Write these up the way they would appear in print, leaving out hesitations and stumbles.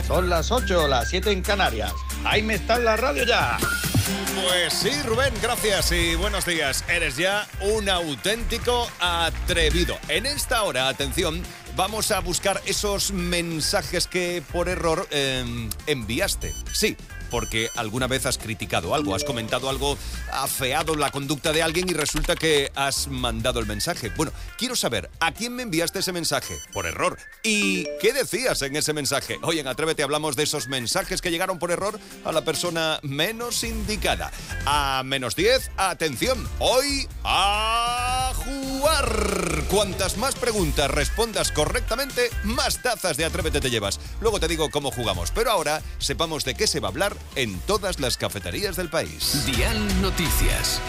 Son las 8, las 7 en Canarias. Ahí me está en la radio ya. Pues sí, Rubén, gracias y buenos días. Eres ya un auténtico atrevido. En esta hora, atención, vamos a buscar esos mensajes que por error enviaste. Sí, porque alguna vez has criticado algo, has comentado algo, afeado la conducta de alguien y resulta que has mandado el mensaje. Bueno, quiero saber, ¿a quién me enviaste ese mensaje? Por error. ¿Y qué decías en ese mensaje? Hoy en Atrévete hablamos de esos mensajes que llegaron por error a la persona menos indicada. A -10, atención, hoy a jugar. Cuantas más preguntas respondas correctamente, más tazas de Atrévete te llevas. Luego te digo cómo jugamos, pero ahora sepamos de qué se va a hablar en todas las cafeterías del país. Dial Noticias.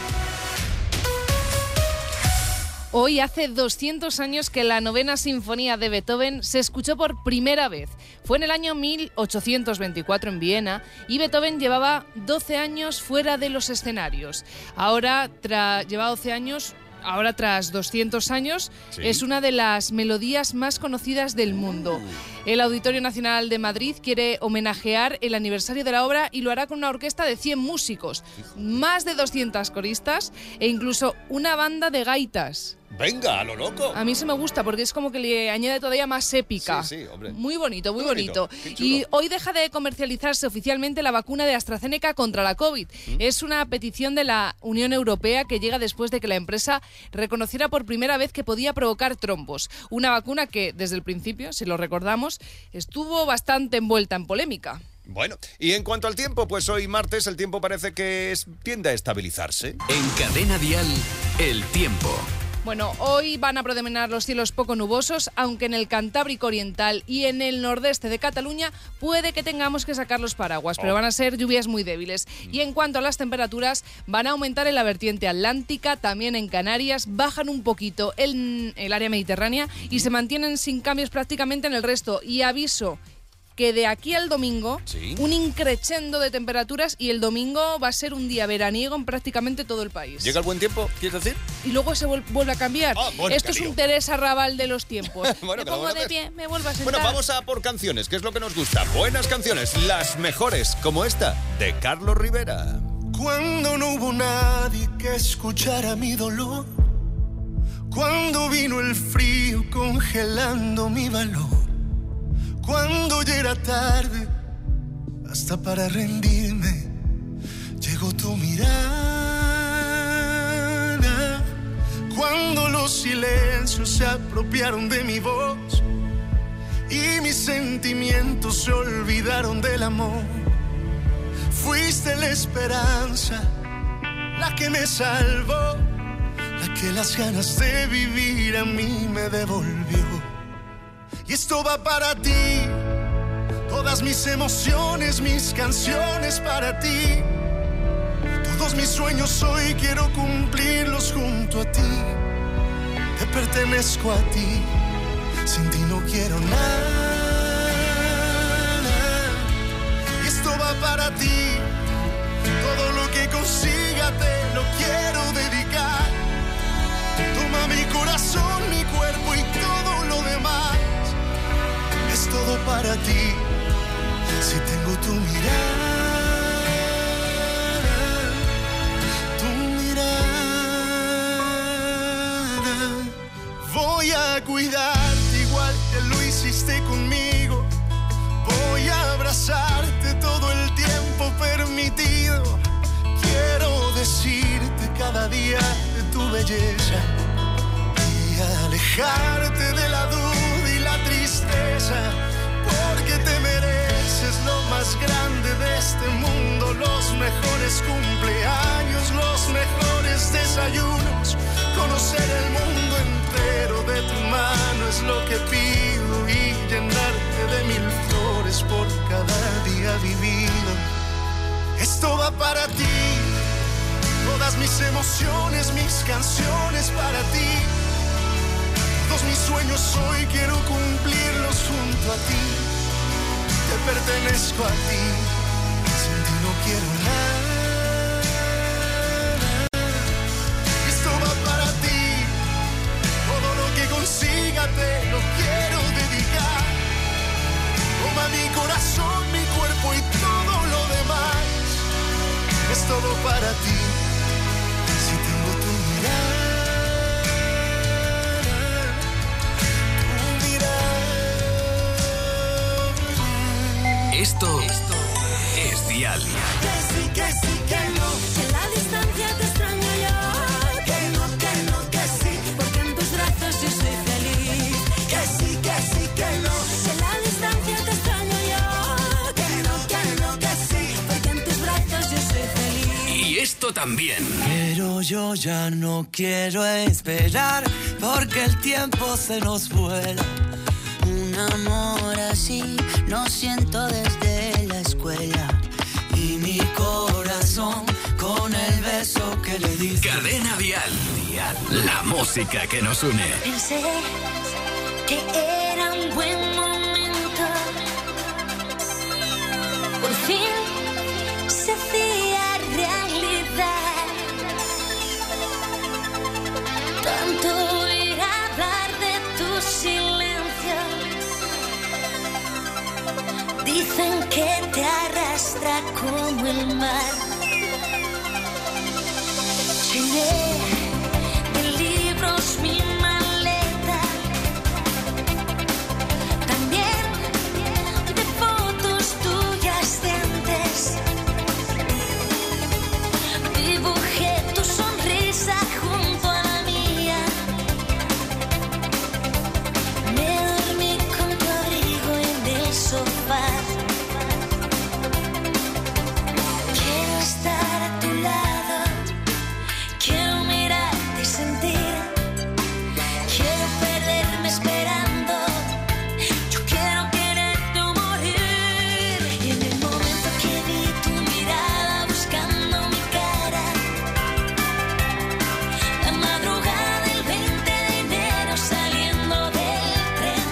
Hoy hace 200 años que la novena sinfonía de Beethoven se escuchó por primera vez. Fue en el año 1824 en Viena y Beethoven llevaba 12 años fuera de los escenarios. Ahora, tras 200 años, ¿sí?, es una de las melodías más conocidas del mundo. El Auditorio Nacional de Madrid quiere homenajear el aniversario de la obra y lo hará con una orquesta de 100 músicos, más de 200 coristas e incluso una banda de gaitas. ¡Venga, a lo loco! A mí se me gusta porque es como que le añade todavía más épica. Sí, hombre. Muy bonito, muy bonito. Qué chulo. Y hoy deja de comercializarse oficialmente la vacuna de AstraZeneca contra la COVID. Es una petición de la Unión Europea que llega después de que la empresa reconociera por primera vez que podía provocar trombos. Una vacuna que, desde el principio, si lo recordamos, estuvo bastante envuelta en polémica. Bueno, y en cuanto al tiempo, pues hoy martes el tiempo parece que tiende a estabilizarse. En Cadena Dial, el tiempo. Bueno, hoy van a predominar los cielos poco nubosos, aunque en el Cantábrico Oriental y en el nordeste de Cataluña puede que tengamos que sacar los paraguas, pero van a ser lluvias muy débiles. Y en cuanto a las temperaturas, van a aumentar en la vertiente atlántica, también en Canarias, bajan un poquito en el área mediterránea y se mantienen sin cambios prácticamente en el resto. Y aviso que de aquí al domingo, ¿sí?, un increchendo de temperaturas y el domingo va a ser un día veraniego en prácticamente todo el país. ¿Llega el buen tiempo, quieres decir? Y luego se vuelve a cambiar. Bueno, esto es un Teresa Raval de los tiempos. Bueno, me pongo de pie, me vuelvo a sentar. Bueno, vamos a por canciones, que es lo que nos gusta. Buenas canciones, las mejores, como esta, de Carlos Rivera. Cuando no hubo nadie que escuchara mi dolor, cuando vino el frío congelando mi valor, cuando ya era tarde, hasta para rendirme, llegó tu mirada. Cuando los silencios se apropiaron de mi voz y mis sentimientos se olvidaron del amor, fuiste la esperanza, la que me salvó, la que las ganas de vivir a mí me devolvió. Y esto va para ti, todas mis emociones, mis canciones para ti. Todos mis sueños hoy quiero cumplirlos junto a ti. Te pertenezco a ti, sin ti no quiero nada. Y esto va para ti, todo lo que consiga te lo quiero dedicar. Toma mi corazón, mi cuerpo y todo lo demás. Es todo para ti, si tengo tu mirada. Voy a cuidarte igual que lo hiciste conmigo. Voy a abrazarte todo el tiempo permitido. Quiero decirte cada día de tu belleza y alejarte de la duda y la tristeza, porque te mereces lo más grande de este mundo, los mejores cumpleaños, los mejores desayunos, conocer el mundo entero de tu mano es lo que pido y llenarte de 1000 flores por cada día vivido. Esto va para ti, todas mis emociones, mis canciones para ti. Todos mis sueños hoy quiero cumplirlos junto a ti. Te pertenezco a ti, sin ti no quiero nada. Esto va para ti, todo lo que consiga te lo quiero dedicar. Toma mi corazón, futuro también. Pero yo ya no quiero esperar, porque el tiempo se nos vuela. Un amor así lo siento desde la escuela. Y mi corazón con el beso que le di. Cadena Dial. La música que nos une. Pensé que era un buen momento. Por fin se hacía realidad. Tanto oír hablar de tu silencio. Dicen que te arrastra como el mar. Llené de libros mi maleta, también de fotos tuyas de antes. Dibujé tu sonrisa junto a la mía. Me dormí con tu abrigo en el sofá. Quiero estar a tu lado, quiero mirarte y sentir. Quiero perderme esperando. Yo quiero quererte o morir. Y en el momento que vi tu mirada buscando mi cara, la madrugada del 20 de enero saliendo del tren,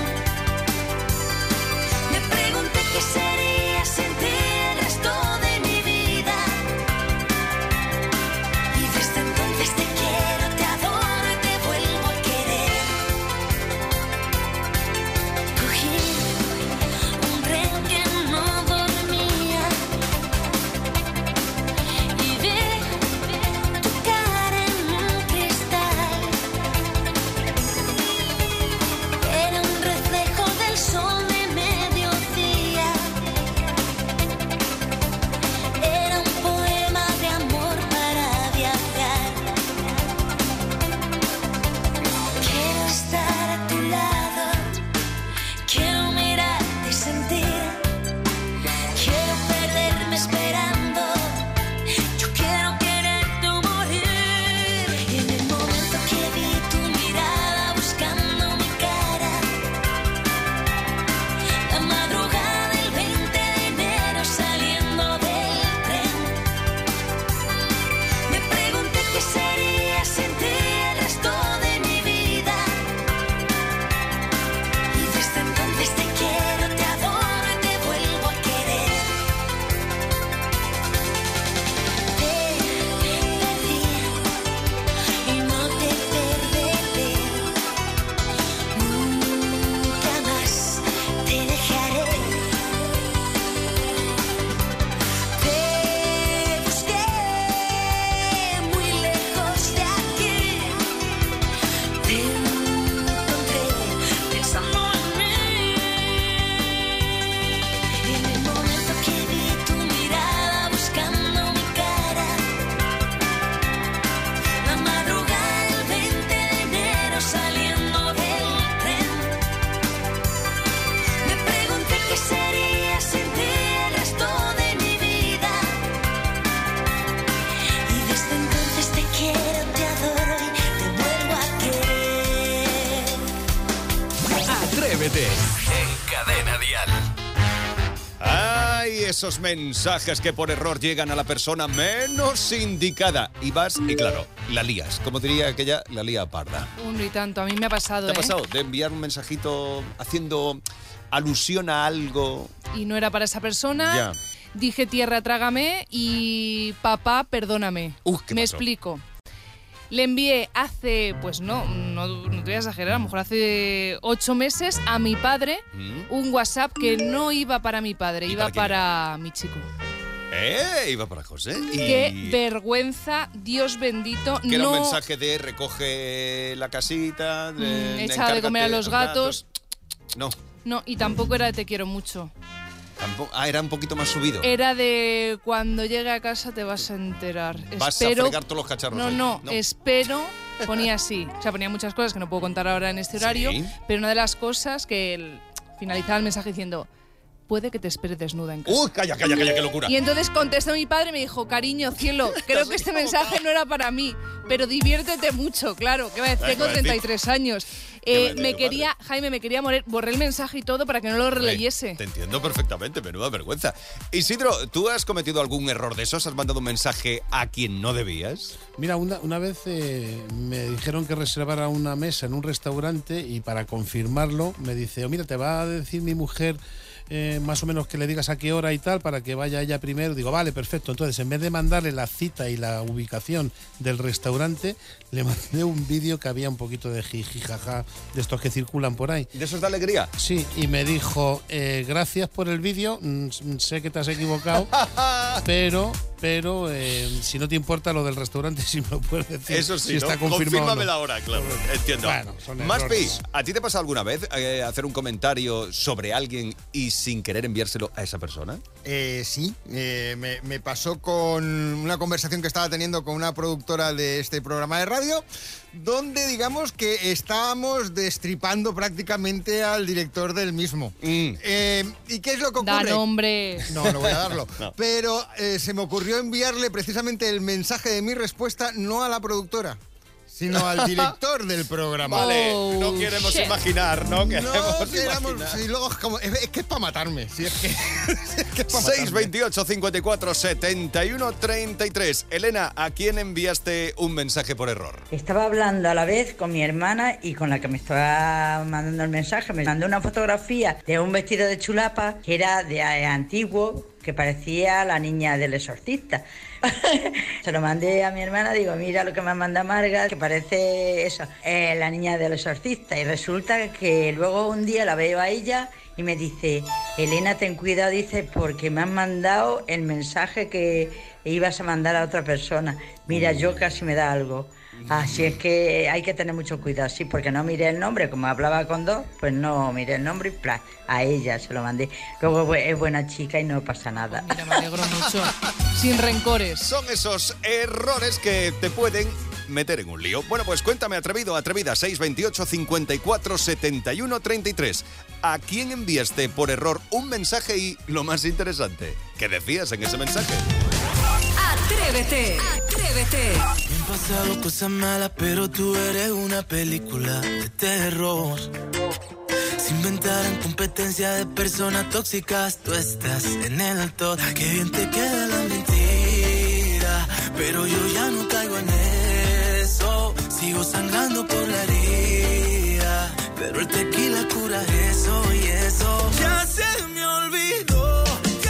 me pregunté qué sería sin ti el resto de mi vida. Y desde entonces te quiero, te adoro y te vuelvo a querer. Cogí un tren que no dormía y vi tu cara en un cristal. Era un reflejo del sol de mediodía. Era un poema de amor para viajar. Quiero estar a tu lado, quiero mirarte y sentir. Quiero perderme esperando. Yo quiero quererte o morir. Y en el momento que vi tu mirada buscando mi cara, la madrugada del 20 de enero saliendo del tren, me pregunté qué sería sin ti el resto de mi vida. Y desde entonces te quiero, te adoro y te vuelvo a querer. Te perdí y no te perderé. Nunca más te dejaré. Te busqué muy lejos de aquí. Te encontré pensando en mí. Y en el momento que vi tu mirada buscando mi cara, la madrugada del 20 de enero saliendo del tren, me pregunté qué sería sin ti el resto de mi vida. Y desde entonces te quiero, te adoro y te vuelvo a querer. Atrévete en Cadena Dial. Ay, esos mensajes que por error llegan a la persona menos indicada. Y vas, y claro, la lías. Como diría aquella, la lía parda. Uno y tanto, a mí me ha pasado, ¿Te ha pasado de enviar un mensajito haciendo alusión a algo? Y no era para esa persona. Ya. Dije tierra, trágame y papá, perdóname. ¿Qué Me pasó? explico. Le envié hace, pues no te voy a exagerar, a lo mejor hace 8 meses a mi padre un WhatsApp que no iba para mi padre, ¿Y iba para para mi chico. Iba para José. Y Qué vergüenza, Dios bendito. que era un no mensaje de recoge la casita, echa de comer a encárgate los gatos. No, No, y tampoco era de te quiero mucho. tampoco. Era un poquito más subido. Era de cuando llegue a casa te vas a enterar. Vas Espero... a fregar todos los cacharros. ahí. No, espero... Ponía así. O sea, ponía muchas cosas que no puedo contar ahora en este horario, Sí. pero una de las cosas que finalizaba el mensaje diciendo puede que te espere desnuda en casa. ¡Uy, calla, qué locura! Y entonces contestó mi padre y me dijo, cariño, cielo, creo que este mensaje no era para mí, pero diviértete mucho, claro, que tengo 33 años. Jaime, me quería morir, borré el mensaje y todo para que no lo releyese. Te entiendo perfectamente, menuda vergüenza. Isidro, ¿tú has cometido algún error de esos? ¿Has mandado un mensaje a quien no debías? Mira, una vez me dijeron que reservara una mesa en un restaurante y para confirmarlo me dice, mira, te va a decir mi mujer más o menos que le digas a qué hora y tal para que vaya ella primero. Digo, vale, perfecto. Entonces, en vez de mandarle la cita y la ubicación del restaurante, le mandé un vídeo que había un poquito de jiji, jaja, de estos que circulan por ahí. ¿De esos de alegría? Sí, y me dijo, gracias por el vídeo, sé que te has equivocado, pero si no te importa lo del restaurante, si me lo puedes decir. Eso sí, si está confirmado. Confírmame no. la hora, claro. Entiendo. Bueno, son Maspi, errores. ¿a ti te pasa alguna vez hacer un comentario sobre alguien y sin querer enviárselo a esa persona? Sí, me pasó con una conversación que estaba teniendo con una productora de este programa de radio, donde digamos que estábamos destripando prácticamente al director del mismo. ¿Y qué es lo que ocurre? Da nombre. No voy a darlo. No. Pero se me ocurrió enviarle precisamente el mensaje de mi respuesta no a la productora, sino al director del programa. Vale, no queremos imaginar, ¿no? Sí, luego es que es para matarme. Sí, es que es para matarme. 628 54 71 33. Elena, ¿a quién enviaste un mensaje por error? Estaba hablando a la vez con mi hermana y con la que me estaba mandando el mensaje. Me mandó una fotografía de un vestido de chulapa que era de antiguo, que parecía la niña del exorcista. Se lo mandé a mi hermana, digo, mira lo que me manda Marga, que parece eso, la niña del exorcista. Y resulta que luego un día la veo a ella y me dice, Elena, ten cuidado, dice, porque me han mandado el mensaje que ibas a mandar a otra persona. Mira, yo casi me da algo. Así es que hay que tener mucho cuidado, sí, porque no miré el nombre, como hablaba con dos, pues no miré el nombre y ¡plá! A ella se lo mandé. Luego es buena chica y no pasa nada. Mira, me alegro mucho. Sin rencores. Son esos errores que te pueden meter en un lío. Bueno, pues cuéntame, atrevido, atrevida, 628 54 71 33. ¿A quién enviaste por error un mensaje y, lo más interesante, qué decías en ese mensaje? Atrévete. Me han pasado cosas malas, pero tú eres una película de terror. Se inventaron competencia de personas tóxicas. Tú estás en el top. Qué bien te queda la mentira, pero yo ya no caigo en eso. Sigo sangrando por la herida, pero el tequila cura eso y eso. Ya se me olvidó.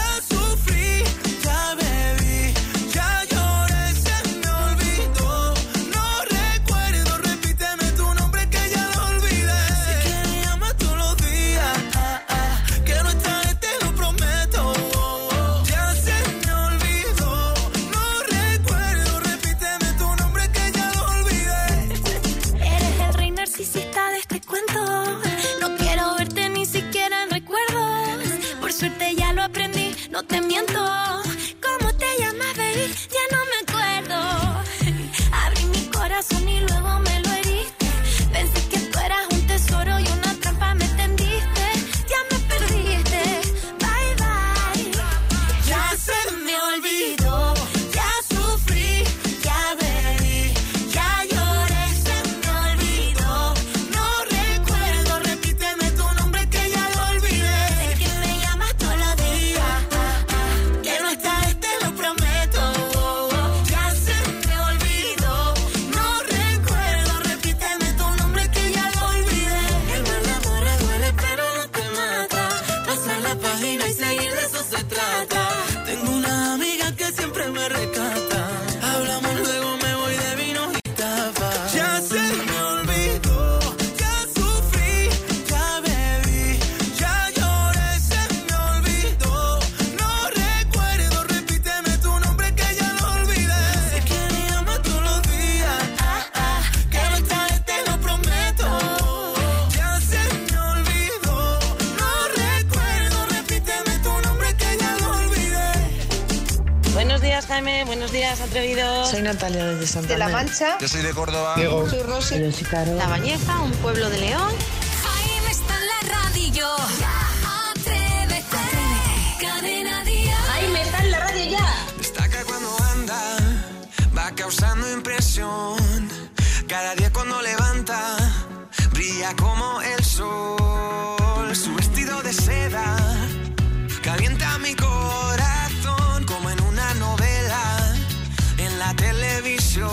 No te miento, ¿cómo te llamas, baby? Ya no me acuerdo. Abrí mi corazón y luego me lo heriste. Pensé que tú eras un tesoro y una trampa me tendiste. Ya me perdiste, bye bye. Ya se me olvidó, ya sufrí, ya bebí, ya lloré, se me olvidó. No recuerdo, repíteme tu nombre que ya lo olvidé. Sé que me llamas todos los días. Jaime, buenos días, atrevidos. Soy Natalia desde Santander. De La Mancha. Yo soy de Córdoba. Diego. Soy Rosy. Yo soy Caro. La Bañeza, un pueblo de León. Jaime está en la radio. Atrévete. pasión. Cada día cuando levanta, brilla como el sol. Su vestido de seda calienta mi corazón como en una novela en la televisión.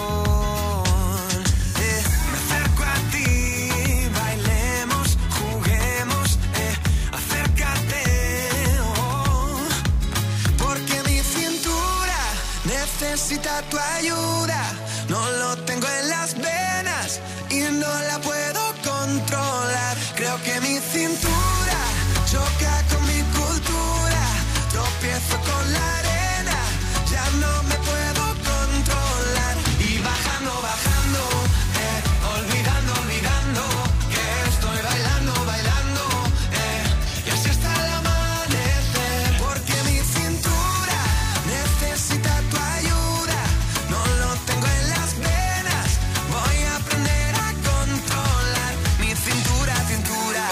Me acerco a ti, bailemos, juguemos, acércate, porque mi cintura necesita tu ayuda. No lo tengo en las venas y no la puedo controlar. Creo que mi cintura choca con mi cultura. Tropiezo con la arena, ya no me puedo controlar. Y bajando, bajando, olvidando, olvidando que estoy bailando, bailando, y así hasta el amanecer. Porque mi cintura necesita tu ayuda. No lo tengo en las venas, voy a aprender a controlar mi cintura, cintura.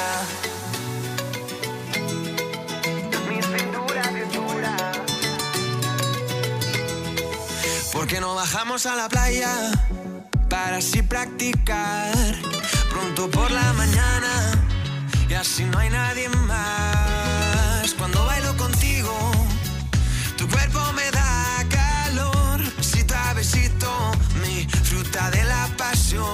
Mi cintura, cintura. ¿Por qué no bajamos a la playa para así practicar pronto por la mañana y así no hay nadie más? Cuando bailo contigo, tu cuerpo me da calor, besito a besito, mi fruta de la pasión.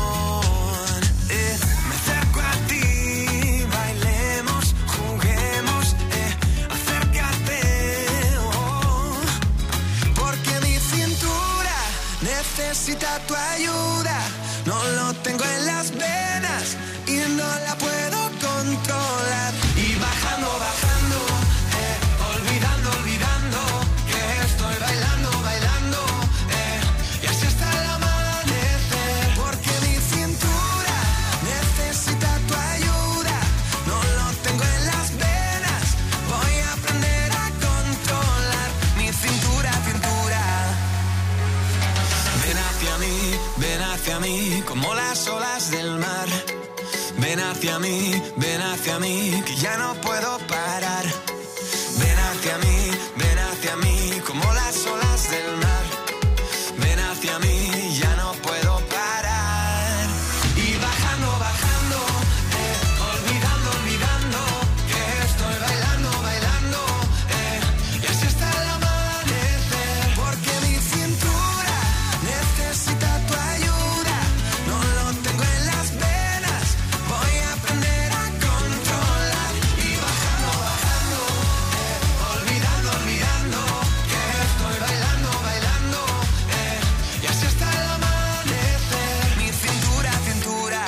Me acerco a ti, bailemos, juguemos, acércate, porque mi cintura necesita tu ayuda. No lo tengo en las venas y no la puedo controlar. Y bajando, bajando, olvidando, olvidando que estoy bailando, bailando, y así hasta el amanecer. Porque mi cintura necesita tu ayuda. No lo tengo en las venas, voy a aprender a controlar mi cintura, cintura. Ven hacia mí, como las olas del mar. Ven hacia mí, que ya no puedo parar. Ven hacia mí, como las olas del mar. Ven hacia mí, ya no puedo parar. Y bajando, bajando, olvidando, olvidando que estoy bailando, bailando, y así hasta el amanecer. Porque mi cintura necesita tu ayuda. No lo tengo en las venas, voy a aprender a controlar. Y bajando, bajando, olvidando, olvidando que estoy bailando, bailando, y así hasta el amanecer. Mi cintura, cintura.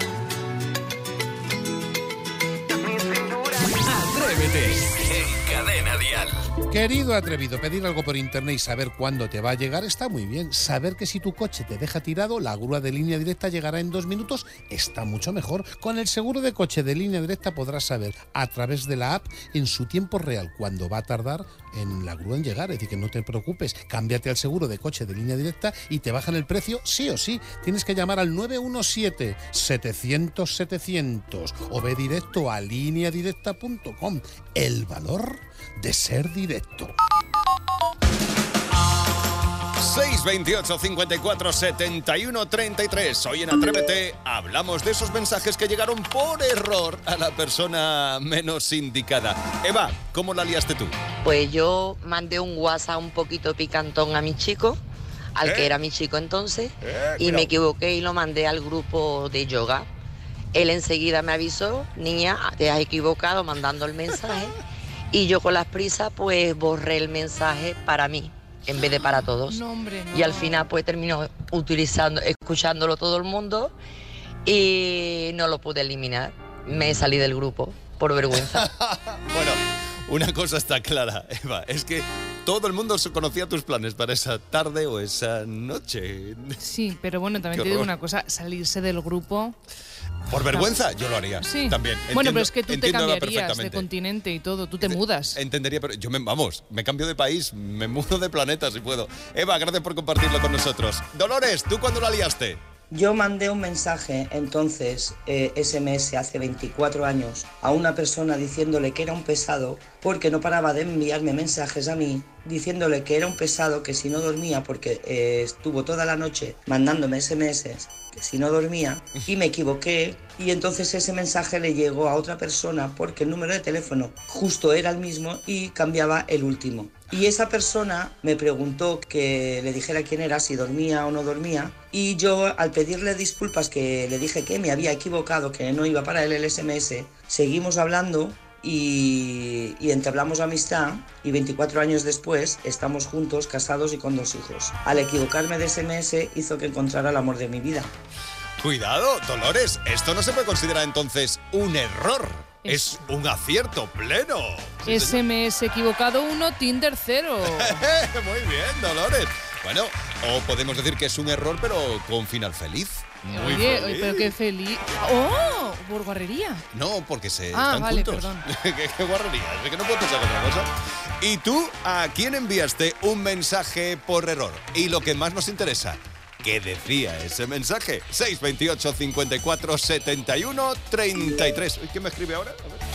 Mi cintura. Atrévete en Cadena Dial. Querido atrevido, pedir algo por internet y saber cuándo te va a llegar está muy bien. Saber que si tu coche te deja tirado, la grúa de Línea Directa llegará en 2 minutos está mucho mejor. Con el seguro de coche de Línea Directa podrás saber a través de la app en su tiempo real cuándo va a tardar en la grúa en llegar. Es decir, que no te preocupes, cámbiate al seguro de coche de Línea Directa y te bajan el precio sí o sí. Tienes que llamar al 917-700-700 o ve directo a lineadirecta.com. El valor de ser directo. 628 54 71 33. Hoy en Atrévete hablamos de esos mensajes que llegaron por error a la persona menos indicada. Eva, ¿cómo la liaste tú? Pues yo mandé un WhatsApp un poquito picantón a mi chico, al que era mi chico entonces, y me equivoqué y lo mandé al grupo de yoga. Él enseguida me avisó: niña, te has equivocado mandando el mensaje. Y yo con las prisas pues borré el mensaje para mí en vez de para todos. No, hombre, no. Y al final pues terminó escuchándolo todo el mundo y no lo pude eliminar. Me salí del grupo por vergüenza. Bueno, una cosa está clara, Eva, es que todo el mundo conocía tus planes para esa tarde o esa noche. Sí, pero bueno, también te digo una cosa, salirse del grupo... ¿Por vergüenza? Yo lo haría. Sí. También. Bueno, pero es que tú te cambiarías de continente y todo. Tú te mudas. Entendería, pero yo me cambio de país, me mudo de planeta si puedo. Eva, gracias por compartirlo con nosotros. Dolores, ¿tú cuándo la liaste? Yo mandé un mensaje entonces, SMS, hace 24 años, a una persona diciéndole que era un pesado porque no paraba de enviarme mensajes a mí diciéndole que era un pesado, que si no dormía, porque estuvo toda la noche mandándome SMS, que si no dormía, y me equivoqué, y entonces ese mensaje le llegó a otra persona porque el número de teléfono justo era el mismo y cambiaba el último. Y esa persona me preguntó que le dijera quién era, si dormía o no dormía, y yo al pedirle disculpas, que le dije que me había equivocado, que no iba para él el SMS, seguimos hablando y entablamos amistad, y 24 años después estamos juntos, casados y con 2 hijos. Al equivocarme de SMS hizo que encontrara el amor de mi vida. Cuidado, Dolores, esto no se puede considerar entonces un error. Es un acierto pleno. SMS equivocado 1, Tinder 0. Muy bien, Dolores. Bueno, o podemos decir que es un error, pero con final feliz. Muy feliz. Pero qué feliz. ¡Oh! ¿Por guarrería? No, porque están vale, juntos. Perdón. ¿Qué guarrería? Es que no puedo pensar otra cosa. ¿Y tú a quién enviaste un mensaje por error? Y lo que más nos interesa, ¿qué decía ese mensaje? 628 54 71 33. ¿Quién me escribe ahora? A ver.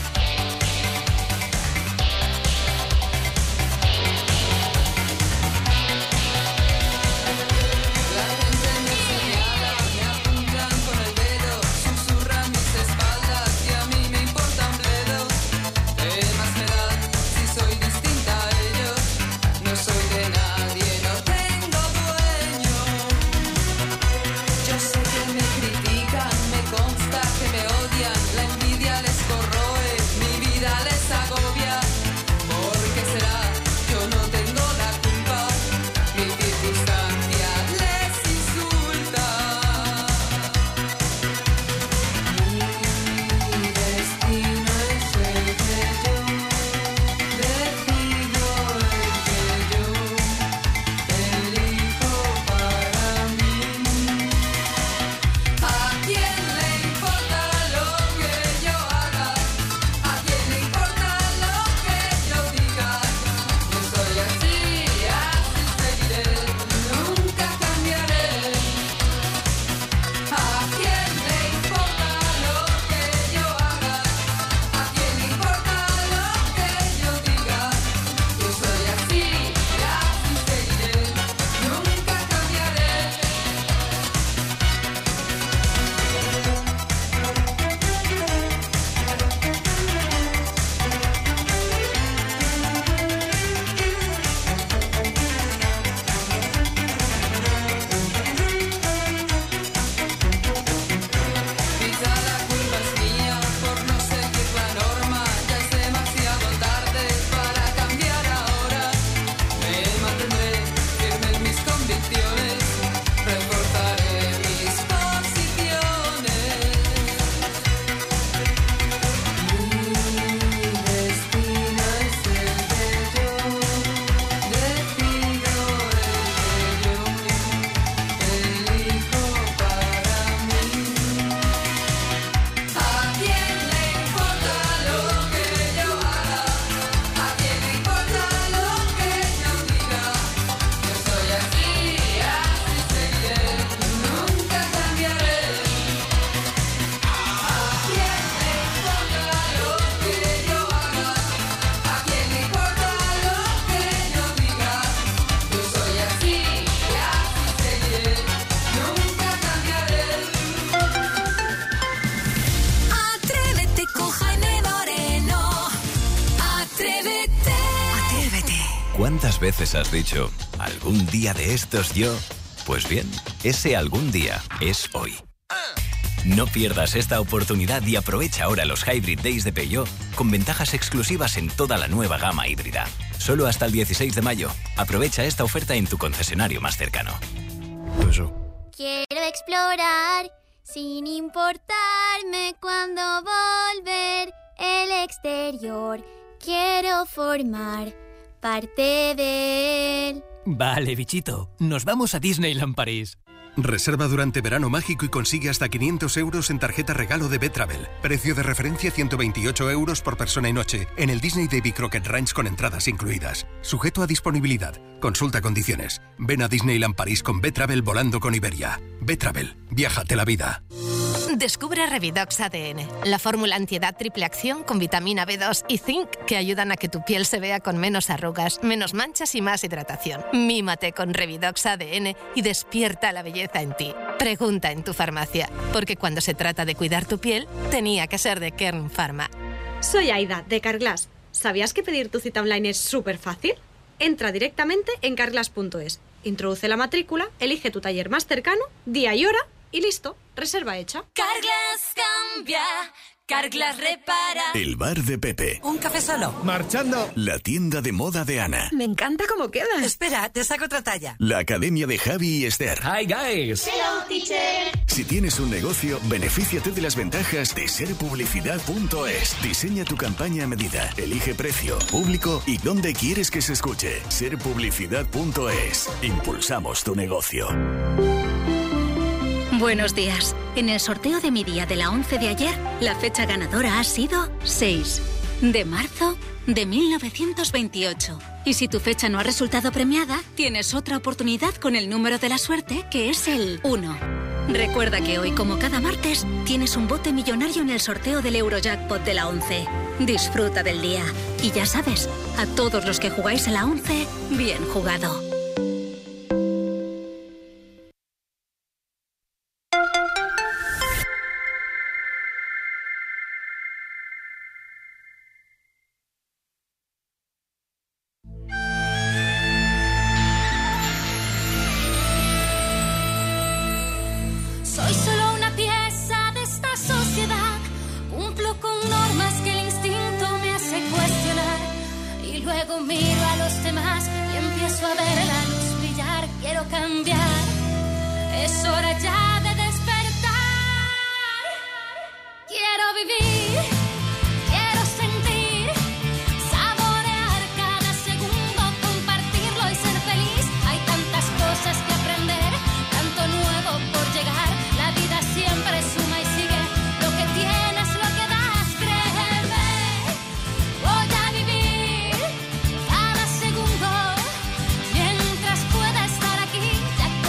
¿Cuántas veces has dicho, algún día de estos yo? Pues bien, ese algún día es hoy. No pierdas esta oportunidad y aprovecha ahora los Hybrid Days de Peugeot con ventajas exclusivas en toda la nueva gama híbrida. Solo hasta el 16 de mayo. Aprovecha esta oferta en tu concesionario más cercano. Quiero explorar sin importarme cuándo volver el exterior. Quiero formar parte de él. Vale, bichito, nos vamos a Disneyland París. Reserva durante verano mágico y consigue hasta 500 euros en tarjeta regalo de Betravel. Precio de referencia 128 euros por persona y noche en el Disney Davy Crockett Ranch con entradas incluidas. Sujeto a disponibilidad. Consulta condiciones. Ven a Disneyland París con Betravel volando con Iberia. Betravel, viájate la vida. Descubre Revidox ADN, la fórmula antiedad triple acción con vitamina B2 y zinc que ayudan a que tu piel se vea con menos arrugas, menos manchas y más hidratación. Mímate con Revidox ADN y despierta la belleza en ti. Pregunta en tu farmacia, porque cuando se trata de cuidar tu piel, tenía que ser de Kern Pharma. Soy Aida, de Carglass. ¿Sabías que pedir tu cita online es súper fácil? Entra directamente en carglass.es, introduce la matrícula, elige tu taller más cercano, día y hora y listo, reserva hecha. Carglass cambia, Carglass repara. El bar de Pepe. Un café solo. Marchando. La tienda de moda de Ana. Me encanta cómo queda. Espera, te saco otra talla. La academia de Javi y Esther. Hi, guys. Hello, teacher. Si tienes un negocio, benefíciate de las ventajas de serpublicidad.es. Diseña tu campaña a medida, elige precio, público y dónde quieres que se escuche. Serpublicidad.es. Impulsamos tu negocio. Buenos días. En el sorteo de mi día de la 11 de ayer, la fecha ganadora ha sido 6 de marzo de 1928. Y si tu fecha no ha resultado premiada, tienes otra oportunidad con el número de la suerte, que es el 1. Recuerda que hoy, como cada martes, tienes un bote millonario en el sorteo del Eurojackpot de la 11. Disfruta del día. Y ya sabes, a todos los que jugáis a la 11, bien jugado. Soy solo una pieza de esta sociedad. Cumplo con normas que el instinto me hace cuestionar. Y luego miro a los demás y empiezo a ver la luz brillar. Quiero cambiar. Es hora ya de despertar. Quiero vivir. Quiero sentir. Saborear cada segundo. Compartirlo y ser feliz. Hay tantas cosas que aprender. Tanto nuevo por llegar. La vida siempre suma y sigue. Lo que tienes, lo que das, créeme. Voy a vivir cada segundo. Mientras pueda estar aquí, ya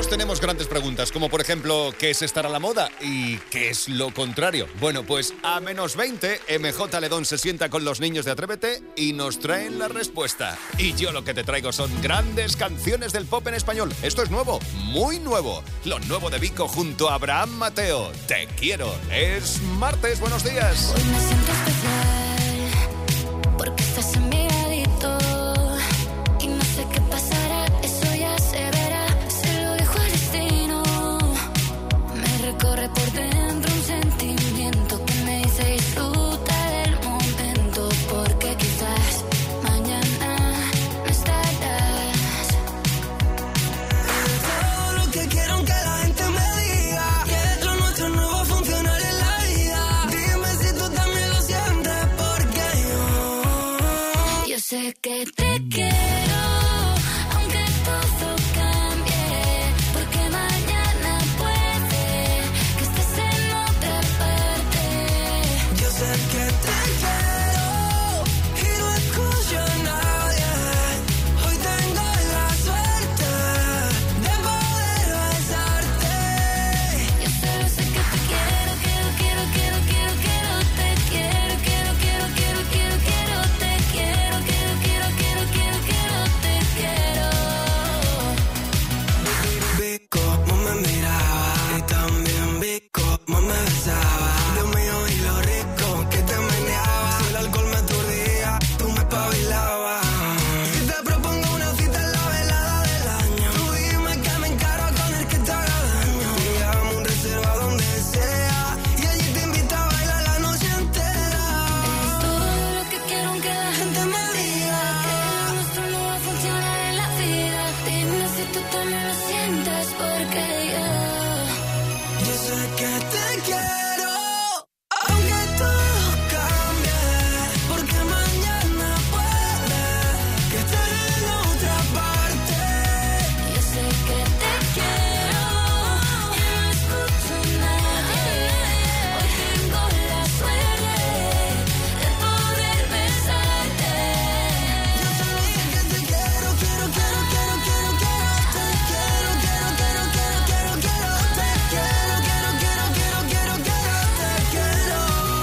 Todos tenemos grandes preguntas, como por ejemplo, ¿qué es estar a la moda? ¿Y qué es lo contrario? Bueno, pues a menos 20, MJ Ledón se sienta con los niños de Atrévete y nos traen la respuesta. Y yo lo que te traigo son grandes canciones del pop en español. Esto es nuevo, muy nuevo. Lo nuevo de Vico junto a Abraham Mateo. Te quiero. Es martes, buenos días. Hoy me siento especial porque estás en mi ladito y no sé qué pasará, eso ya se verá. Se lo dejo al destino. Me recorre por dentro un sentimiento que me dice disfruta del momento, porque quizás mañana no estarás. Todo lo que quiero que la gente me diga, que lo nuestro no va a funcionar en la vida. Dime si tú también lo sientes, porque yo sé que te quiero, aunque todo cambie, porque mañana puede que estés en otra parte. yo sé que te quiero y no escucho a nadie. Hoy tengo la suerte de poder besarte. Yo solo sé que te quiero, te quiero, te quiero, te quiero, te quiero, te quiero, te quiero. Vi cómo me miraba y también vi cómo me besaba. Lo mío y lo rico que te meneaba. Si el alcohol me aturdía, tú me espabilabas. Si te propongo una cita en la velada del año, tú dime que me encaro con el que te haga daño. Digamos un reserva donde sea y allí te invito a bailar la noche entera. Es todo lo que quiero aunque la gente me diga que lo nuestro no va a funcionar en la vida. Dime si tú también lo sientes, porque Yo sé que te quiero, aunque todo cambie, porque mañana puede que estés en otra parte. yo sé que te quiero y no escucho a nadie. Hoy tengo la suerte de poder besarte. Yo solo sé que te quiero, quiero, quiero, quiero, quiero, quiero. Te quiero, quiero, quiero, quiero, quiero, quiero. Te quiero, quiero, quiero, quiero, quiero, quiero. Te quiero.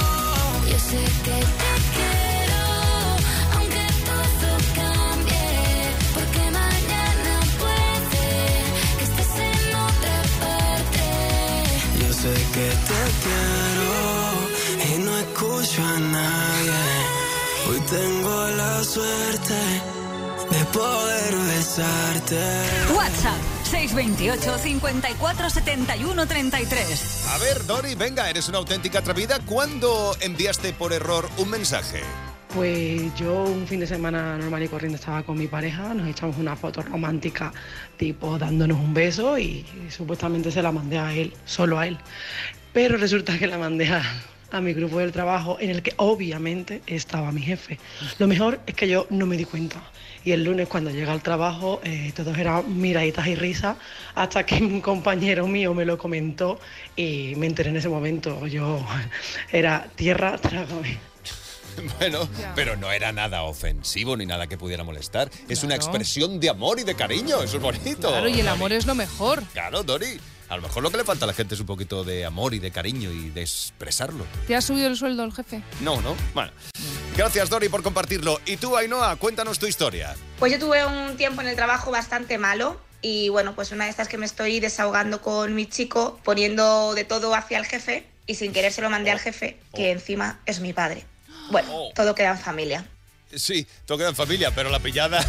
Yo sé que te quiero, aunque todo cambie, porque mañana puede que estés en otra parte. Yo sé que te quiero y no escucho a nadie. Hoy tengo la suerte de poder besarte. WhatsApp 628 54 71 33. A ver, Dori, venga, eres una auténtica atrevida. ¿Cuándo enviaste por error un mensaje? Pues yo un fin de semana normal y corriente estaba con mi pareja, nos echamos una foto romántica tipo dándonos un beso y supuestamente se la mandé a él, solo a él. Pero resulta que la mandé a mi grupo del trabajo en el que obviamente estaba mi jefe. Lo mejor es que yo no me di cuenta. Y el lunes cuando llegué al trabajo todos eran miraditas y risas hasta que un compañero mío me lo comentó y me enteré en ese momento. Yo era tierra, trágame. Bueno, pero no era nada ofensivo ni nada que pudiera molestar. Es una Claro. expresión de amor y de cariño, eso es bonito. Claro, y el amor es lo mejor. Claro, Dori. A lo mejor lo que le falta a la gente es un poquito de amor y de cariño y de expresarlo. ¿Te ha subido el sueldo el jefe? No, ¿no? Bueno. Gracias, Dori, por compartirlo. Y tú, Ainhoa, cuéntanos tu historia. Pues yo tuve un tiempo en el trabajo bastante malo y bueno, pues una de estas que me estoy desahogando con mi chico, poniendo de todo hacia el jefe y sin querer se lo mandé al jefe, que encima es mi padre. Bueno, todo queda en familia. Sí, todo queda en familia, pero la pillada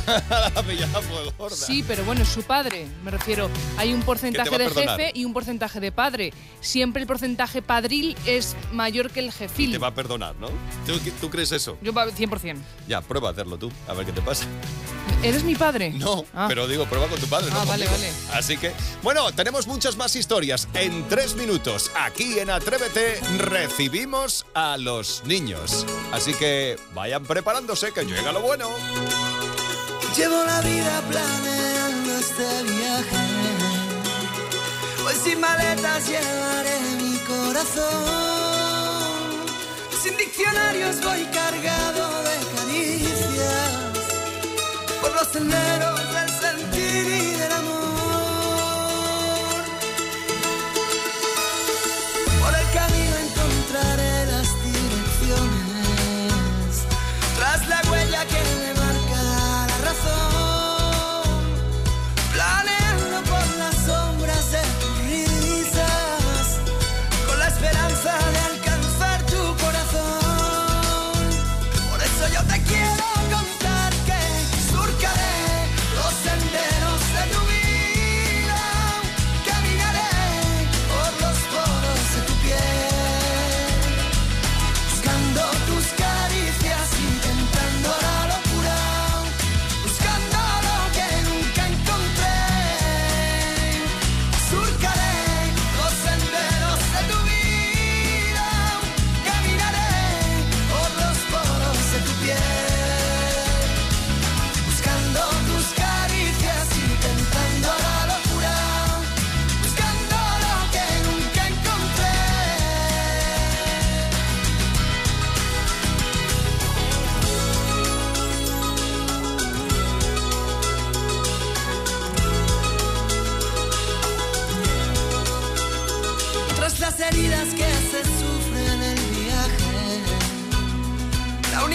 fue gorda. Sí, pero bueno, es su padre. Me refiero, hay un porcentaje va a de perdonar? jefe y un porcentaje de padre. Siempre el porcentaje padril es mayor que el Y jefil. te va a perdonar, ¿no? ¿Tú crees eso? Yo 100%. Ya, prueba a hacerlo tú, a ver qué te pasa. ¿Eres mi padre? No, Ah. pero digo, prueba con tu padre. no Vale, conmigo. vale. Así que, bueno, tenemos muchas más historias. En 3 minutos, aquí en Atrévete, recibimos a los niños. Así que vayan preparándose, que llega lo bueno. Llevo la vida planeando este viaje. Hoy sin maletas llevaré mi corazón. Sin diccionarios voy cargado de caricias. Por los senderos del sentir y del amor.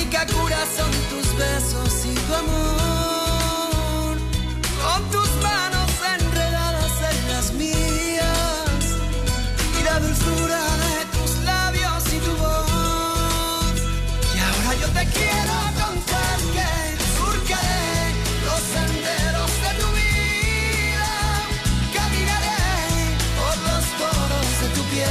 única cura son tus besos y tu amor. Con tus manos enredadas en las mías y la dulzura de tus labios y tu voz. Y ahora yo te quiero contar que surcaré los senderos de tu vida, caminaré por los poros de tu piel.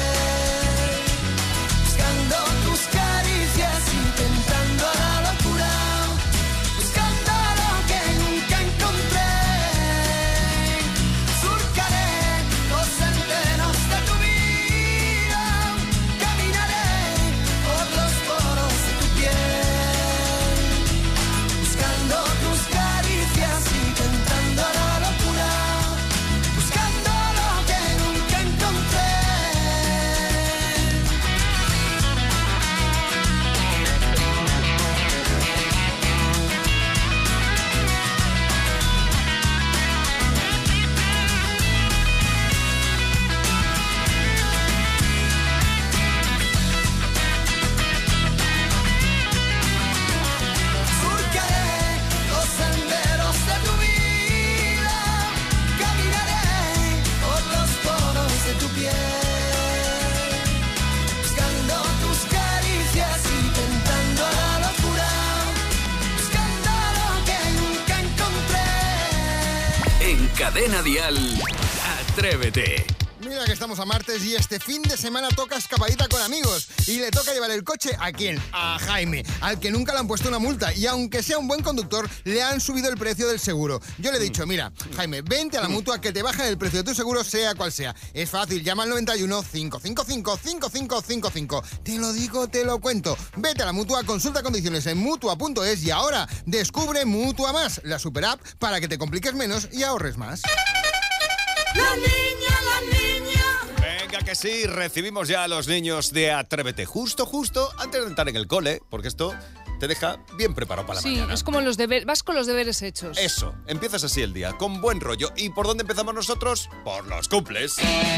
Cadena Dial, Atrévete. Mira que estamos a martes y este fin de semana toca escapadita con amigos. Y le toca llevar el coche ¿a quién? A Jaime, al que nunca le han puesto una multa. Y aunque sea un buen conductor, le han subido el precio del seguro. Yo le he dicho, mira, Jaime, vente a la Mutua que te bajan el precio de tu seguro sea cual sea. Es fácil, llama al 91 555 5555. Te lo digo, te lo cuento. Vete a la Mutua, consulta condiciones en Mutua.es y ahora descubre Mutua Más, la super app para que te compliques menos y ahorres más. La niña. Venga que sí, recibimos ya a los niños de Atrévete. Justo antes de entrar en el cole, porque esto te deja bien preparado para la mañana. Sí, es como los deberes, vas con los deberes hechos. Eso, empiezas así el día, con buen rollo. ¿Y por dónde empezamos nosotros? Por los cumples.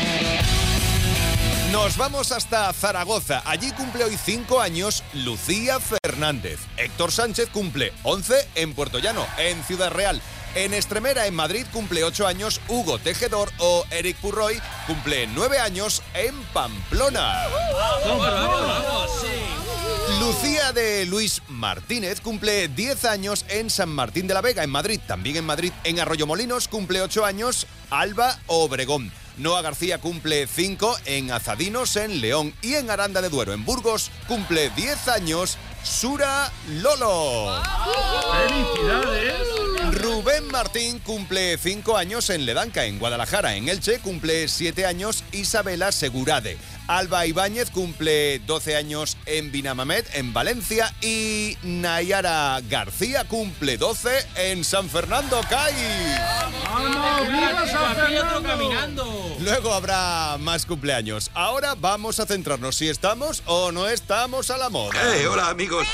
Nos vamos hasta Zaragoza. Allí cumple hoy 5 años Lucía Fernández. Héctor Sánchez cumple 11 en Puerto Llano, en Ciudad Real. En Estremera, en Madrid, cumple 8 años Hugo Tejedor o Eric Purroy cumple 9 años en Pamplona. ¡Vamos! Sí. Lucía de Luis Martínez cumple 10 años en San Martín de la Vega, en Madrid. También en Madrid, en Arroyomolinos, cumple 8 años Alba Obregón. Noa García cumple 5 en Azadinos, en León. Y en Aranda de Duero, en Burgos, cumple 10 años Sura Lolo. ¡Felicidades! Rubén Martín cumple 5 años en Ledanca, en Guadalajara. En Elche cumple 7 años Isabela Segurade. Alba Ibáñez cumple 12 años en Vinamamed, en Valencia. Y Nayara García cumple 12 en San Fernando Cay. ¡Vamos! ¡Viva San Fernando! Luego habrá más cumpleaños. Ahora vamos a centrarnos si estamos o no estamos a la moda. Hola amigos.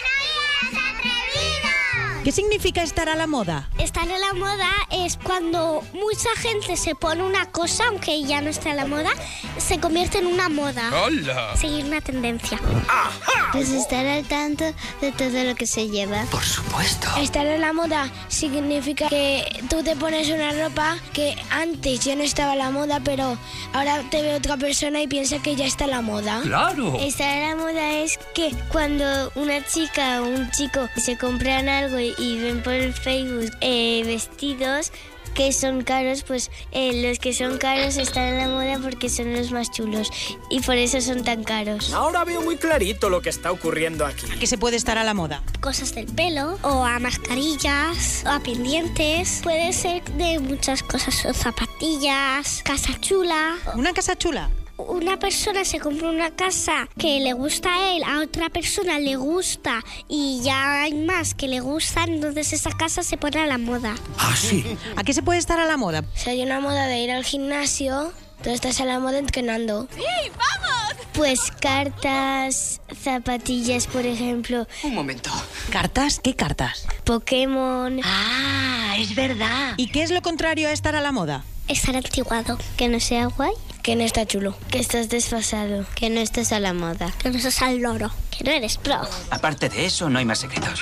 ¿Qué significa estar a la moda? Estar a la moda es cuando mucha gente se pone una cosa, aunque ya no está a la moda, se convierte en una moda. ¡Hola! Seguir una tendencia. ¡Ajá! Pues estar al tanto de todo lo que se lleva. Por supuesto. Estar a la moda significa que tú te pones una ropa que antes ya no estaba a la moda, pero ahora te ve otra persona y piensa que ya está a la moda. ¡Claro! Estar a la moda es que cuando una chica o un chico se compran algo y ven por el Facebook vestidos que son caros, pues los que son caros están en la moda porque son los más chulos y por eso son tan caros. Ahora veo muy clarito lo que está ocurriendo aquí. ¿A qué se puede estar a la moda? Cosas del pelo, o a mascarillas, o a pendientes. Puede ser de muchas cosas, o zapatillas, casa chula. ¿Una casa chula? Una persona se compra una casa que le gusta a él, a otra persona le gusta y ya hay más que le gustan, entonces esa casa se pone a la moda. ¿Ah, sí? ¿A qué se puede estar a la moda? Si hay una moda de ir al gimnasio, tú estás a la moda entrenando. ¡Sí, vamos! Pues cartas, zapatillas, por ejemplo. Un momento. ¿Cartas? ¿Qué cartas? Pokémon. Ah, es verdad. ¿Y qué es lo contrario a estar a la moda? Estar antiguado. Que no sea guay. Que no está chulo. Que estás desfasado. Que no estés a la moda. Que no estás al loro. Que no eres pro. Aparte de eso, no hay más secretos.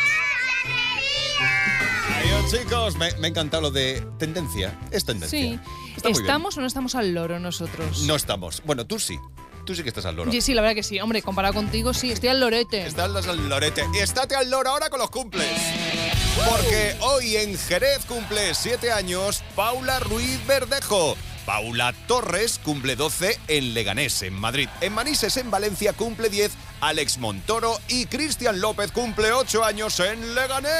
Adiós, chicos. Me ha encantado lo de tendencia. Es tendencia. Sí. Está muy ¿Estamos o no estamos al loro nosotros? bien. No estamos. Bueno, tú sí. Tú sí que estás al loro. Sí, la verdad que sí. Hombre, comparado contigo, sí, estoy al lorete. Estás al lorete. Y estate al loro ahora con los cumples. Porque hoy en Jerez cumple 7 años Paula Ruiz Verdejo. Paula Torres cumple 12 en Leganés, en Madrid. En Manises, en Valencia, cumple 10 Alex Montoro. Y Cristian López cumple 8 años en Leganés.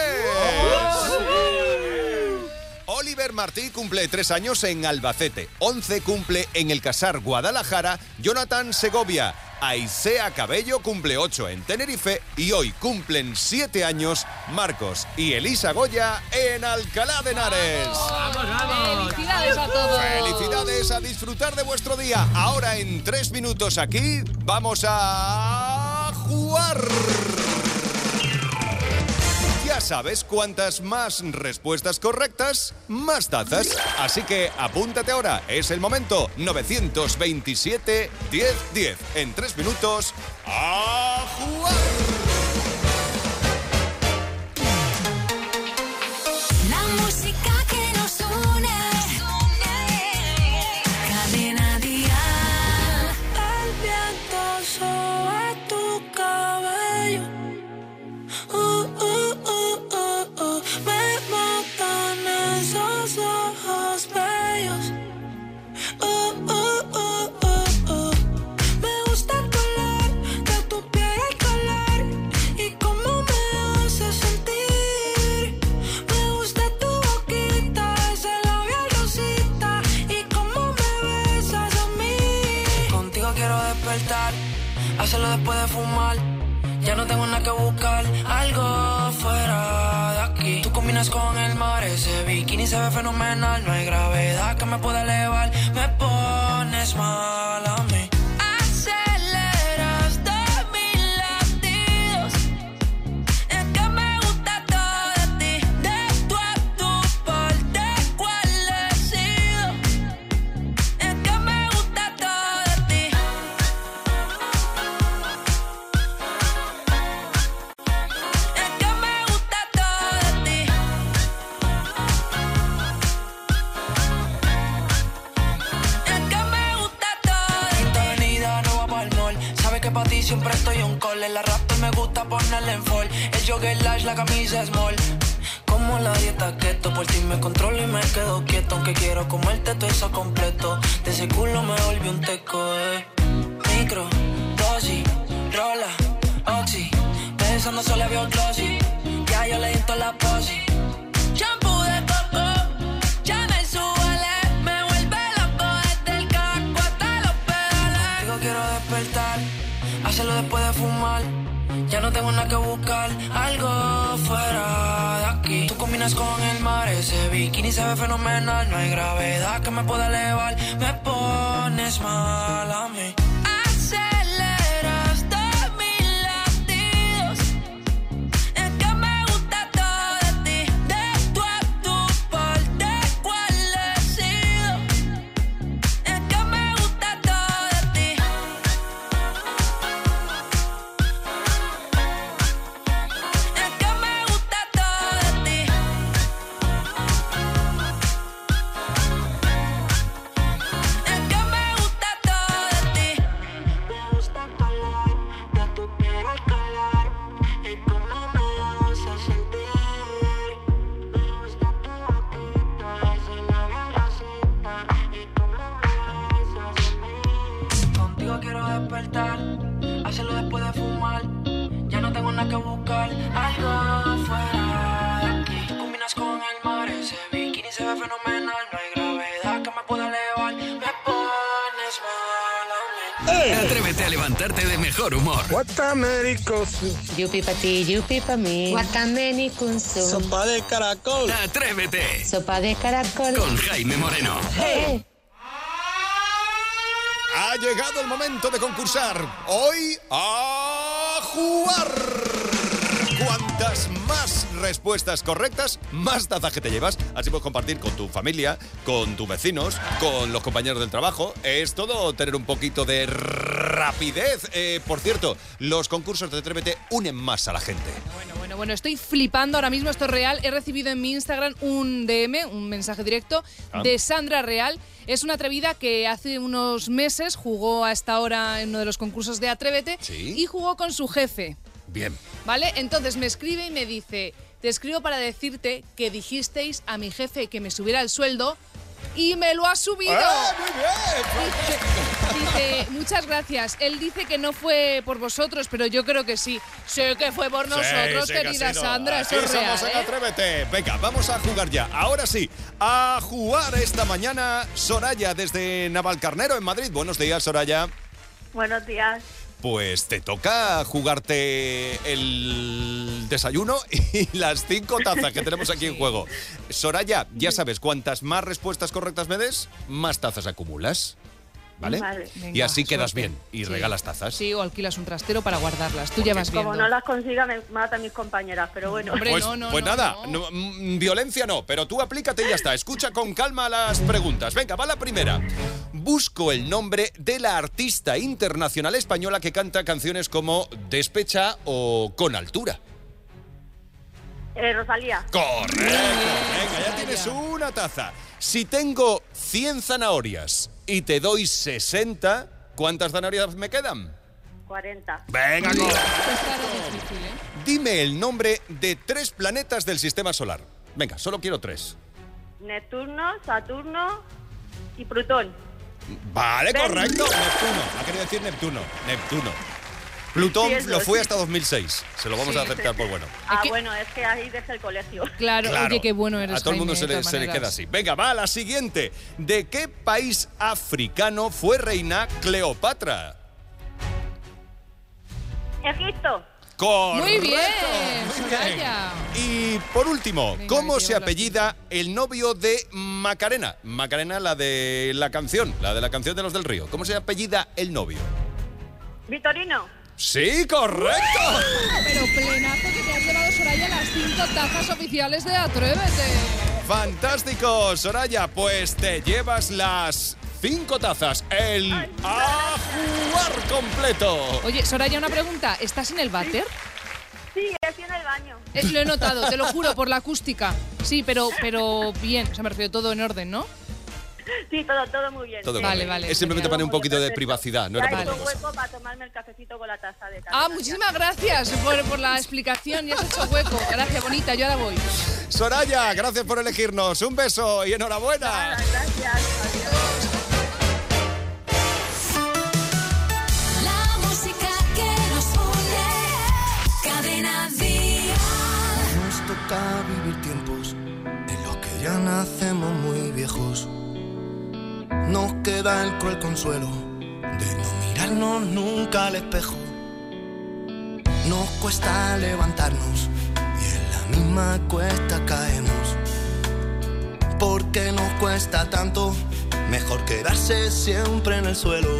Oliver Martí cumple 3 años en Albacete. 11 cumple en El Casar, Guadalajara. Jonathan Segovia. Aisea Cabello cumple 8 en Tenerife. Y hoy cumplen 7 años Marcos y Elisa Goya en Alcalá de Henares. ¡Vamos! ¡Felicidades a todos! ¡Felicidades! A disfrutar de vuestro día. Ahora en 3 minutos aquí vamos a jugar. Ya sabes, cuantas más respuestas correctas, más tazas. Así que apúntate ahora, es el momento. 927 1010. En 3 minutos, ¡a jugar! La música que nos une. Cadena Dial. El viento sobre tu cabello. Me matan esos ojos bellos. Me gusta el color de tu piel, el color y cómo me hace sentir. Me gusta tu boquita, ese labial rosita y cómo me besas a mí. Contigo quiero despertar, hacerlo después de fumar. Ya no tengo nada que buscar, algo fuera de aquí. Tú combinas con el mar, ese bikini se ve fenomenal. No hay gravedad que me pueda elevar, me pones mal a mí. Aceleras de mis latidos. Es que me gusta todo de ti. De tú a tu parte, ¿cuál he sido? Es que me gusta todo de ti. Es que me gusta todo de ti. Es que me gusta todo de ti. Quinta Avenida, no va pa'l mall. Sabe que pa' ti siempre estoy on call. En la Raptor me gusta ponerle en fall. El jogger large, la camisa small. Como la dieta keto, por ti me controlo y me quedo quieto. Aunque quiero comerte todo eso completo. De ese culo me volví un teco, Micro, dosis, rola, oxi. Pensando solo había un glossy. Ya yo le di toda la posi. Shampoo de coco, Chanel Suele, me vuelve loco desde el casco hasta los pedales. Contigo quiero despertar, hacerlo después de fumar. Ya no tengo nada que buscar, algo fuera de aquí. Tú combinas con el mar, ese bikini se ve fenomenal. No hay gravedad que me pueda elevar, me pones mal a mí. Aceleras de mis latidos. Es que me gusta todo de ti. De tú a tu parte, ¿cuál he sido? Es que me gusta todo de ti. Es que me gusta todo de ti. Es que me gusta todo de ti. Me gusta el color de tu piel, el color y cómo me hace sentir. Me gusta tu boquita, ese labial rosita y cómo me besas a mí. Contigo quiero despertar, hacerlo después de fumar. Ya no tengo nada que buscar, algo fuera de aquí. Tú combinas con el mar, ese bikini se ve fenomenal. No hay gravedad que me pueda elevar, me pones mal a mí. Atrévete a levantarte de mejor humor. Yupi pa' ti, yupi pa' mí. Guatameni kunsu. Sopa de caracol. Atrévete. Sopa de caracol. Con Jaime Moreno. Hey. Ha llegado el momento de concursar. Hoy a jugar. Cuantas más respuestas correctas, más tazas que te llevas. Así puedes compartir con tu familia, con tus vecinos, con los compañeros del trabajo. Es todo tener un poquito de rapidez. Por cierto, los concursos de Atrévete unen más a la gente. Bueno, estoy flipando ahora mismo, esto es real. He recibido en mi Instagram un DM, un mensaje directo de Sandra Real. Es una atrevida que hace unos meses jugó a esta hora en uno de los concursos de Atrévete y jugó con su jefe. Bien. ¿Vale? Entonces me escribe y me dice: te escribo para decirte que dijisteis a mi jefe que me subiera el sueldo y me lo ha subido. Muy bien. Dice, muchas gracias. Él dice que no fue por vosotros, pero yo creo que sí. Sé que fue por nosotros, sí, querida Sandra. Aquí eso es real, somos en Atrévete. Venga, vamos a jugar ya. Ahora sí, a jugar esta mañana Soraya desde Navalcarnero, en Madrid. Buenos días, Soraya. Buenos días. Pues te toca jugarte el desayuno y las 5 tazas que tenemos aquí en juego. Soraya, ya sabes, cuantas más respuestas correctas me des, más tazas acumulas. ¿Vale? Venga, y así quedas suerte. bien y regalas tazas. Sí, o alquilas un trastero para guardarlas. Tú ya vas viendo. Como no las consiga, me matan mis compañeras, pero bueno. Hombre, pues nada, violencia no, pero tú aplícate y ya está. Escucha con calma las preguntas. Venga, va la primera. Busco el nombre de la artista internacional española que canta canciones como Despecha o Con Altura. Rosalía. Correcto. Venga, ya tienes una taza. Si tengo 100 zanahorias y te doy 60, ¿cuántas zanahorias me quedan? 40. Venga, Dime el nombre de 3 planetas del sistema solar. Venga, solo quiero 3. Neptuno, Saturno y Plutón. Vale, correcto. Neptuno. Ha querido decir Neptuno. Plutón Sí, lo fue sí. hasta 2006. Se lo vamos a aceptar por bueno. Bueno, es que ahí dejé el colegio. Claro, oye, qué bueno eres, A todo el mundo Jaime, se le queda así. Venga, va, la siguiente. ¿De qué país africano fue reina Cleopatra? Egipto. Correcto. Muy bien, Muy Soraya. Y por último, Venga, ¿cómo que se llevo las apellida el novio de Macarena? Macarena, la de la canción de los del Río. ¿Cómo se apellida el novio? Vitorino. ¡Sí, correcto! Pero plenazo que te has llevado, Soraya, las 5 tazas oficiales de Atrévete. ¡Fantástico, Soraya! Pues te llevas las 5 tazas, el a jugar completo. Oye, Soraya, una pregunta. ¿Estás en el váter? Sí, estoy en el baño. Lo he notado, te lo juro, por la acústica. Sí, pero bien. O sea, me refiero todo en orden, ¿no? Sí, todo muy bien. Todo Vale, Es simplemente para un poquito de privacidad, no era Ya para he otra hecho cosa. hueco para tomarme el cafecito con la taza de café. Muchísimas gracias por la explicación. Ya has hecho hueco. Gracias, bonita. Yo ahora voy. Soraya, gracias por elegirnos. Un beso y enhorabuena. Gracias. Adiós. La música que nos une, Cadena Dial. Nos toca vivir tiempos en los que ya nacemos muy viejos. Nos queda el cruel consuelo de no mirarnos nunca al espejo. Nos cuesta levantarnos y en la misma cuesta caemos. ¿Por qué nos cuesta tanto? Mejor quedarse siempre en el suelo.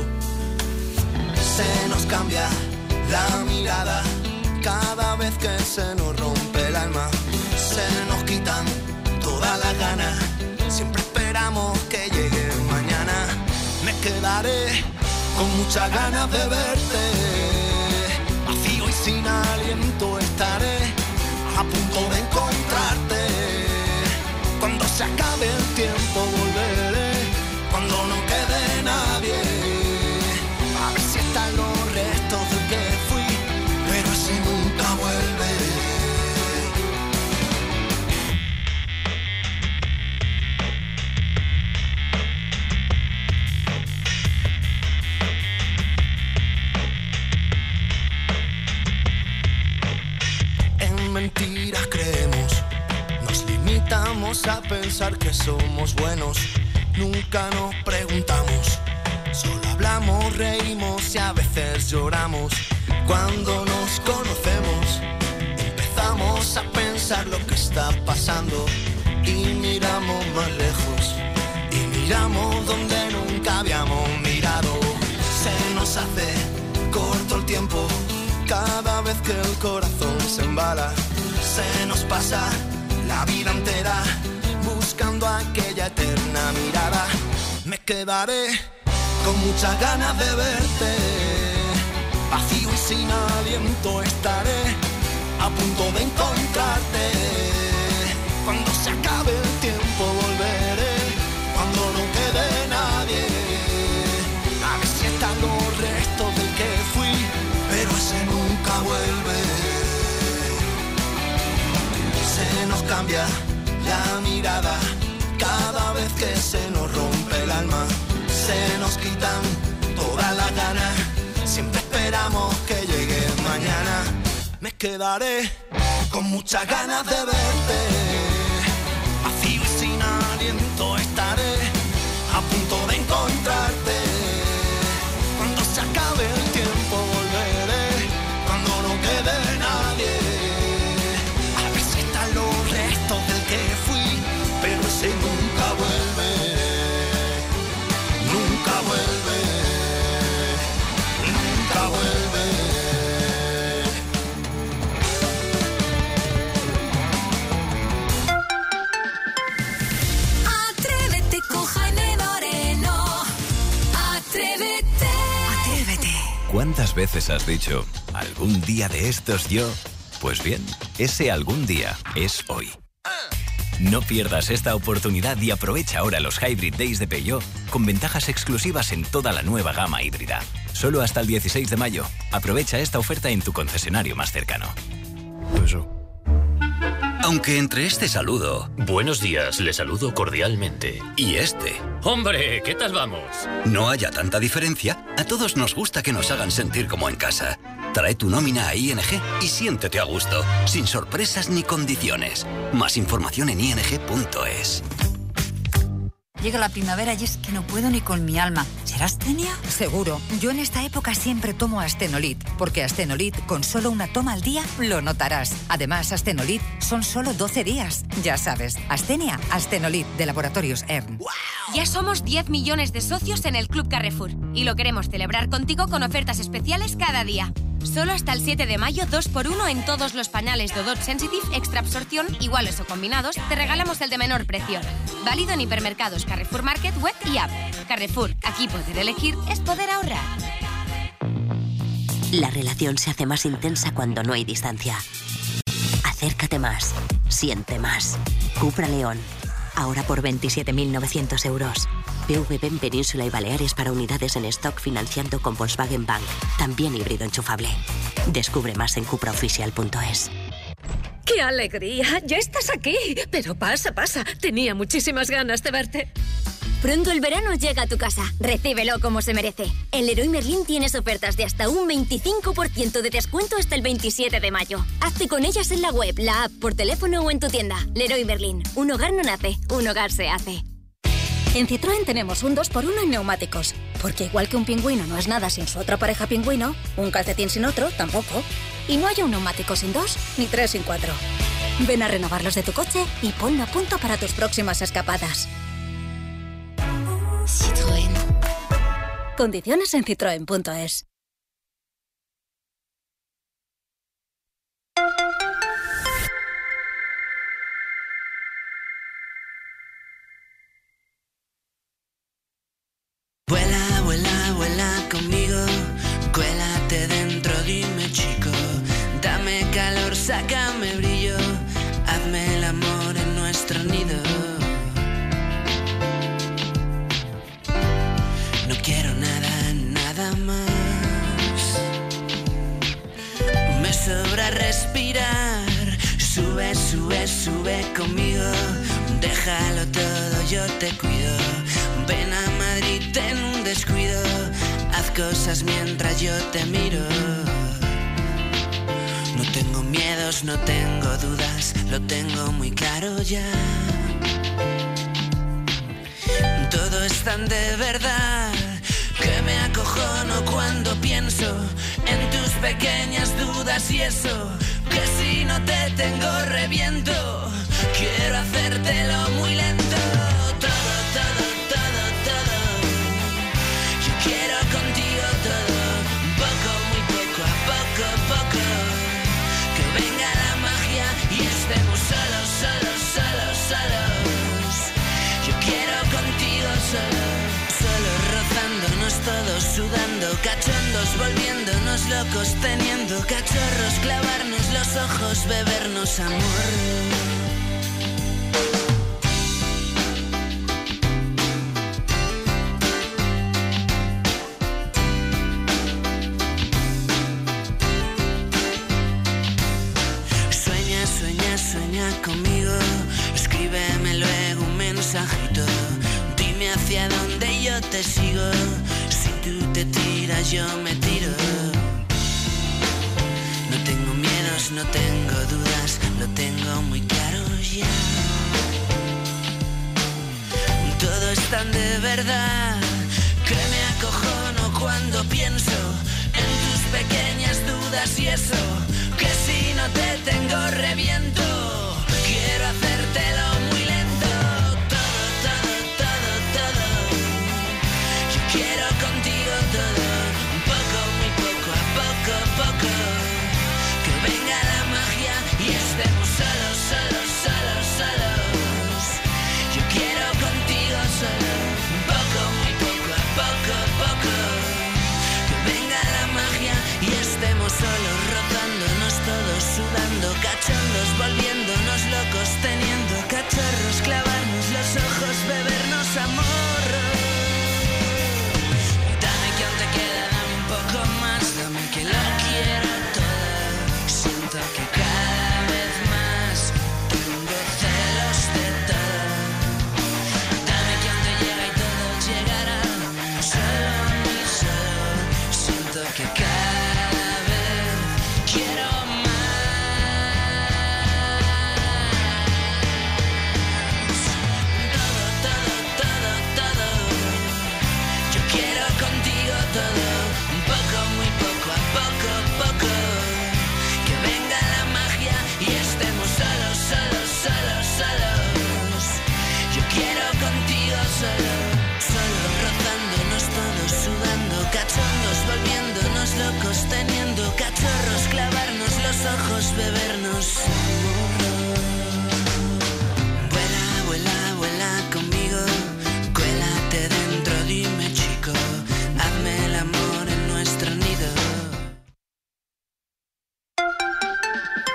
Se nos cambia la mirada cada vez que se nos rompe el alma. Se nos quitan todas las ganas. Siempre esperamos que llegue mañana. Me quedaré con muchas ganas de verte. Vacío y sin aliento estaré a punto de encontrarte. Cuando se acabe el tiempo volveré. Cuando no quede nadie. A ver si están los restos del que fui. Pero si nunca vuelve. Mentiras creemos, nos limitamos a pensar que somos buenos, nunca nos preguntamos, solo hablamos, reímos y a veces lloramos. Cuando nos conocemos, empezamos a pensar lo que está pasando y miramos más lejos y miramos donde nunca habíamos mirado. Se nos hace corto el tiempo cada vez que el corazón se embala. Se nos pasa la vida entera buscando aquella eterna mirada. Me quedaré con muchas ganas de verte, vacío y sin aliento estaré a punto de encontrarte. Cuando se acabe el tiempo volveré, cuando no quede nadie, a ver si están los restos del que fui, pero ese nunca vuelve. Se nos cambia la mirada cada vez que se nos rompe el alma. Se nos quitan todas las ganas, siempre esperamos que llegue mañana. Me quedaré con muchas ganas de verte, vacío y sin aliento estaré a punto de encontrarte. Cuando se acabe el tiempo volveré, cuando no quede nadie, a ver si están los restos del que fui, pero ese nunca vuelve, nunca vuelve, nunca vuelve. ¿Cuántas veces has dicho, algún día de estos yo? Pues bien, ese algún día es hoy. No pierdas esta oportunidad y aprovecha ahora los Hybrid Days de Peugeot con ventajas exclusivas en toda la nueva gama híbrida. Solo hasta el 16 de mayo. Aprovecha esta oferta en tu concesionario más cercano. Aunque entre este saludo... Buenos días, le saludo cordialmente. Y este... ¡Hombre! ¿Qué tal vamos? No haya tanta diferencia, a todos nos gusta que nos hagan sentir como en casa. Trae tu nómina a ING y siéntete a gusto, sin sorpresas ni condiciones. Más información en ing.es. Llega la primavera y es que no puedo ni con mi alma. ¿Será astenia? Seguro. Yo en esta época siempre tomo Astenolit, porque Astenolit, con solo una toma al día, lo notarás. Además, Astenolit son solo 12 días. Ya sabes, Astenia, Astenolit, de Laboratorios ERN. ¡Wow! Ya somos 10 millones de socios en el Club Carrefour y lo queremos celebrar contigo con ofertas especiales cada día. Solo hasta el 7 de mayo, 2x1 en todos los pañales Dodot Sensitive Extra Absorción, iguales o combinados, te regalamos el de menor precio. Válido en hipermercados Carrefour Market, web y app. Carrefour, aquí poder elegir es poder ahorrar. La relación se hace más intensa cuando no hay distancia. Acércate más, siente más. Cupra León, ahora por 27.900 euros. PVP en Península y Baleares para unidades en stock financiando con Volkswagen Bank. También híbrido enchufable. Descubre más en cupraoficial.es. ¡Qué alegría! ¡Ya estás aquí! Pero pasa, pasa. Tenía muchísimas ganas de verte. Pronto el verano llega a tu casa. Recíbelo como se merece. En Leroy Merlin tienes ofertas de hasta un 25% de descuento hasta el 27 de mayo. Hazte con ellas en la web, la app, por teléfono o en tu tienda. Leroy Merlin. Un hogar no nace, un hogar se hace. En Citroën tenemos un 2x1 en neumáticos. Porque igual que un pingüino no es nada sin su otra pareja pingüino, un calcetín sin otro tampoco. Y no hay un neumático sin 2, ni 3 sin 4. Ven a renovar los de tu coche y ponlo a punto para tus próximas escapadas. Citroën. Condiciones en citroen.es. Vuela, vuela, vuela conmigo, cuélate dentro, dime chico, dame calor, sácame brillo, hazme el amor en nuestro nido. No quiero nada, nada más, me sobra respirar, sube, sube, sube conmigo, déjalo todo, yo te cuido. Ven a Madrid en un descuido, haz cosas mientras yo te miro. No tengo miedos, no tengo dudas, lo tengo muy claro ya. Todo es tan de verdad que me acojono cuando pienso en tus pequeñas dudas y eso, que si no te tengo reviento, quiero hacértelo muy lento. Todo, todo, todo, todo, yo quiero contigo todo, poco, muy poco, a poco, poco, que venga cachondos, volviéndonos locos, teniendo cachorros, clavarnos los ojos, bebernos amor. Sueña conmigo, escríbeme luego un mensajito. Dime hacia dónde yo te sigo. Si tú te tiras, yo me tiro. No tengo miedos, no tengo dudas, lo tengo muy claro ya. Todo es tan de verdad que me acojono cuando pienso en tus pequeñas dudas y eso. Que si no te tengo reviento, quiero hacértelo muy lento. Todo, todo, todo, todo. Yo quiero contigo todo. Un poco, muy poco, a poco, poco. Que venga la magia y estemos solos, solos, solos, solos. Yo quiero contigo solo. Un poco, muy poco, a poco, poco. Que venga la magia y estemos solos, rozándonos todos, sudando, cachondos, volviéndonos locos, teniendo cachorros, clavarnos los ojos, bebernos amor. Dame que aún te queda, dame un poco más, dame que lo quiero todo. Siento que cada vez más tengo celos de todo. Dame que aún te llega y todo llegará, solo muy solo. Siento que cada vez quiero más. Todo, todo, todo, todo. Yo quiero contigo todo. Un poco, muy poco, a poco, poco. Que venga la magia y estemos solos, solos, solos, solos. Yo quiero contigo solo, solo, rozándonos todos, sudando, cachondos, volviéndonos locos, teniendo cachorros, clavarnos los ojos, bebernos amor.